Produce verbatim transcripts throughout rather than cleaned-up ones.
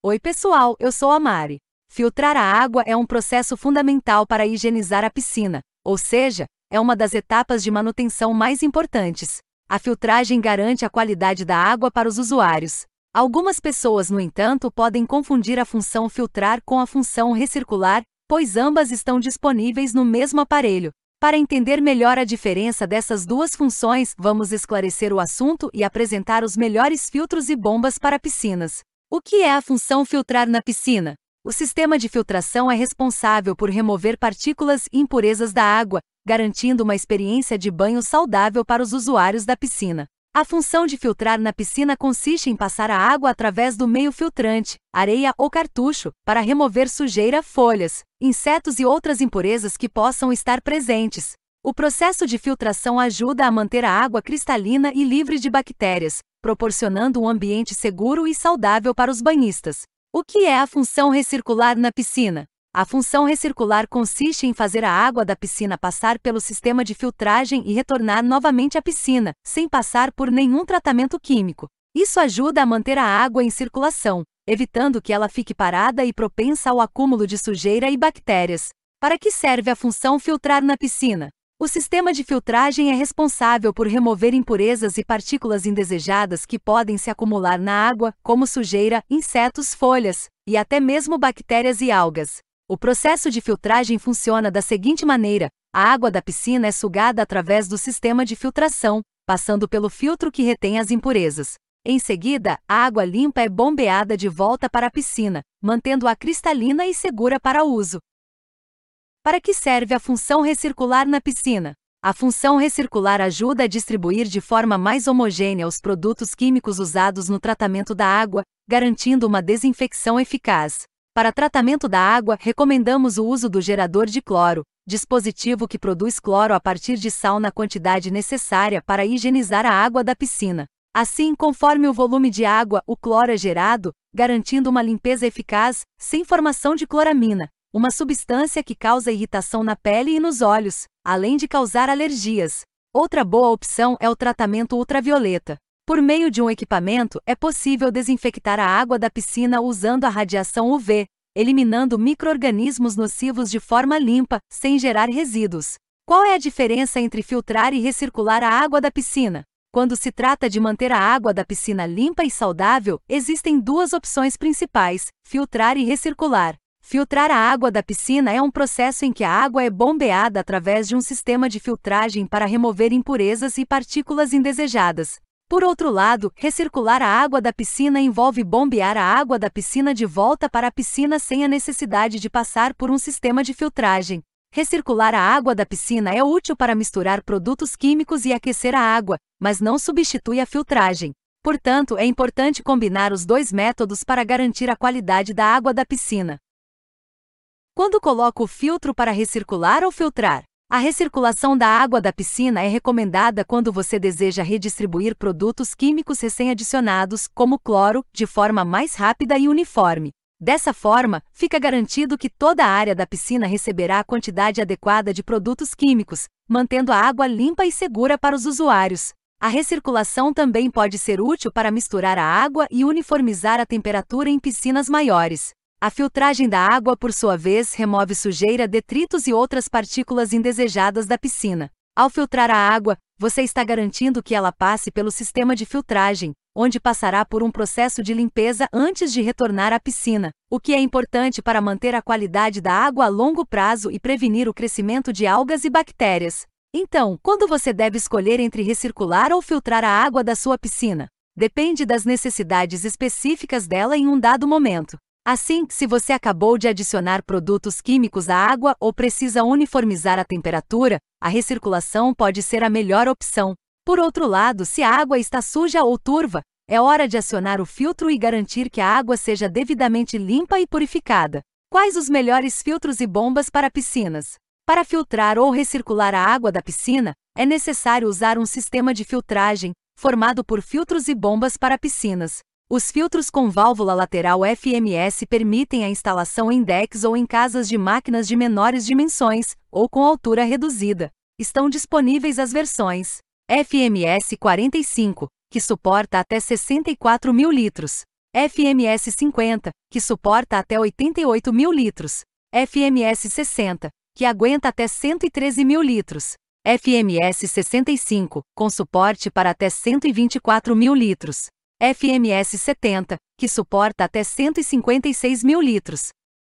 Oi pessoal, eu sou a Mari. Filtrar a água é um processo fundamental para higienizar a piscina, ou seja, é uma das etapas de manutenção mais importantes. A filtragem garante a qualidade da água para os usuários. Algumas pessoas, no entanto, podem confundir a função filtrar com a função recircular, pois ambas estão disponíveis no mesmo aparelho. Para entender melhor a diferença dessas duas funções, vamos esclarecer o assunto e apresentar os melhores filtros e bombas para piscinas. O que é a função filtrar na piscina? O sistema de filtração é responsável por remover partículas e impurezas da água, garantindo uma experiência de banho saudável para os usuários da piscina. A função de filtrar na piscina consiste em passar a água através do meio filtrante, areia ou cartucho, para remover sujeira, folhas, insetos e outras impurezas que possam estar presentes. O processo de filtração ajuda a manter a água cristalina e livre de bactérias, proporcionando um ambiente seguro e saudável para os banhistas. O que é a função recircular na piscina? A função recircular consiste em fazer a água da piscina passar pelo sistema de filtragem e retornar novamente à piscina, sem passar por nenhum tratamento químico. Isso ajuda a manter a água em circulação, evitando que ela fique parada e propensa ao acúmulo de sujeira e bactérias. Para que serve a função filtrar na piscina? O sistema de filtragem é responsável por remover impurezas e partículas indesejadas que podem se acumular na água, como sujeira, insetos, folhas, e até mesmo bactérias e algas. O processo de filtragem funciona da seguinte maneira: a água da piscina é sugada através do sistema de filtração, passando pelo filtro que retém as impurezas. Em seguida, a água limpa é bombeada de volta para a piscina, mantendo-a cristalina e segura para uso. Para que serve a função recircular na piscina? A função recircular ajuda a distribuir de forma mais homogênea os produtos químicos usados no tratamento da água, garantindo uma desinfecção eficaz. Para tratamento da água, recomendamos o uso do gerador de cloro, dispositivo que produz cloro a partir de sal na quantidade necessária para higienizar a água da piscina. Assim, conforme o volume de água, o cloro é gerado, garantindo uma limpeza eficaz, sem formação de cloramina, uma substância que causa irritação na pele e nos olhos, além de causar alergias. Outra boa opção é o tratamento ultravioleta. Por meio de um equipamento, é possível desinfectar a água da piscina usando a radiação U V, eliminando micro-organismos nocivos de forma limpa, sem gerar resíduos. Qual é a diferença entre filtrar e recircular a água da piscina? Quando se trata de manter a água da piscina limpa e saudável, existem duas opções principais: filtrar e recircular. Filtrar a água da piscina é um processo em que a água é bombeada através de um sistema de filtragem para remover impurezas e partículas indesejadas. Por outro lado, recircular a água da piscina envolve bombear a água da piscina de volta para a piscina sem a necessidade de passar por um sistema de filtragem. Recircular a água da piscina é útil para misturar produtos químicos e aquecer a água, mas não substitui a filtragem. Portanto, é importante combinar os dois métodos para garantir a qualidade da água da piscina. Quando coloco o filtro para recircular ou filtrar? A recirculação da água da piscina é recomendada quando você deseja redistribuir produtos químicos recém-adicionados, como cloro, de forma mais rápida e uniforme. Dessa forma, fica garantido que toda a área da piscina receberá a quantidade adequada de produtos químicos, mantendo a água limpa e segura para os usuários. A recirculação também pode ser útil para misturar a água e uniformizar a temperatura em piscinas maiores. A filtragem da água, por sua vez, remove sujeira, detritos e outras partículas indesejadas da piscina. Ao filtrar a água, você está garantindo que ela passe pelo sistema de filtragem, onde passará por um processo de limpeza antes de retornar à piscina, o que é importante para manter a qualidade da água a longo prazo e prevenir o crescimento de algas e bactérias. Então, quando você deve escolher entre recircular ou filtrar a água da sua piscina? Depende das necessidades específicas dela em um dado momento. Assim, se você acabou de adicionar produtos químicos à água ou precisa uniformizar a temperatura, a recirculação pode ser a melhor opção. Por outro lado, se a água está suja ou turva, é hora de acionar o filtro e garantir que a água seja devidamente limpa e purificada. Quais os melhores filtros e bombas para piscinas? Para filtrar ou recircular a água da piscina, é necessário usar um sistema de filtragem, formado por filtros e bombas para piscinas. Os filtros com válvula lateral F M S permitem a instalação em decks ou em casas de máquinas de menores dimensões, ou com altura reduzida. Estão disponíveis as versões F M S quarenta e cinco, que suporta até sessenta e quatro mil litros, F M S cinquenta, que suporta até oitenta e oito mil litros. F M S sessenta, que aguenta até cento e treze mil litros. F M S sessenta e cinco, com suporte para até cento e vinte e quatro mil litros. F M S setenta, que suporta até cento e cinquenta e seis mil litros.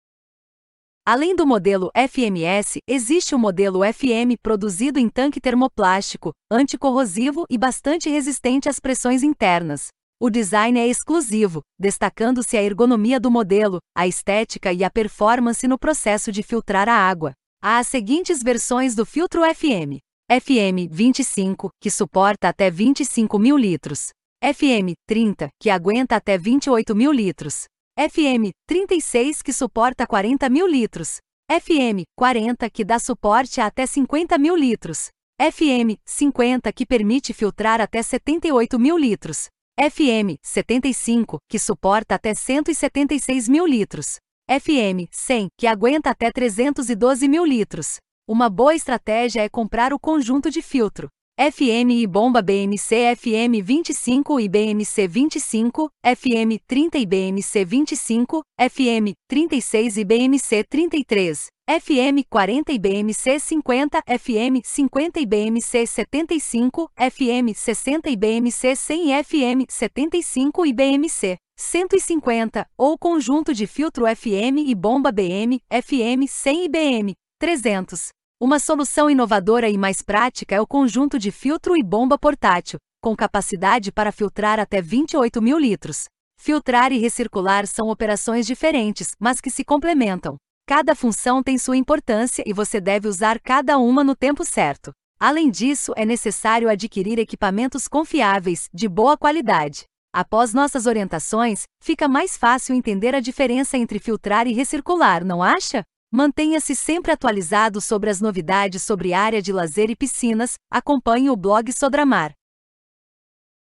Além do modelo F M S, existe o modelo F M produzido em tanque termoplástico, anticorrosivo e bastante resistente às pressões internas. O design é exclusivo, destacando-se a ergonomia do modelo, a estética e a performance no processo de filtrar a água. Há as seguintes versões do filtro F M. F M vinte e cinco, que suporta até vinte e cinco mil litros. F M trinta, que aguenta até vinte e oito mil litros. F M trinta e seis, que suporta quarenta mil litros. F M quarenta, que dá suporte a até cinquenta mil litros. F M cinquenta, que permite filtrar até setenta e oito mil litros. F M setenta e cinco, que suporta até cento e setenta e seis mil litros. F M cem, que aguenta até trezentos e doze mil litros. Uma boa estratégia é comprar o conjunto de filtro. F M e bomba B M C F M vinte e cinco e B M C vinte e cinco, F M trinta e B M C vinte e cinco, F M trinta e seis e B M C trinta e três, F M quarenta e B M C cinquenta, F M cinquenta e B M C setenta e cinco, F M sessenta e B M C cem e F M setenta e cinco e B M C cento e cinquenta, ou conjunto de filtro F M e bomba B M, F M cem e B M trezentos. Uma solução inovadora e mais prática é o conjunto de filtro e bomba portátil, com capacidade para filtrar até vinte e oito mil litros. Filtrar e recircular são operações diferentes, mas que se complementam. Cada função tem sua importância e você deve usar cada uma no tempo certo. Além disso, é necessário adquirir equipamentos confiáveis, de boa qualidade. Após nossas orientações, fica mais fácil entender a diferença entre filtrar e recircular, não acha? Mantenha-se sempre atualizado sobre as novidades sobre área de lazer e piscinas. Acompanhe o blog Sodramar.